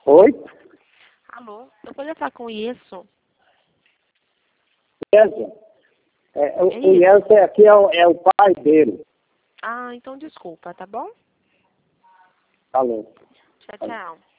Oi? Alô, eu poderia falar com isso? Yeltsin? O isso. Yeltsin aqui é o pai dele. Ah, então desculpa, tá bom? Falou. Tchau, tchau.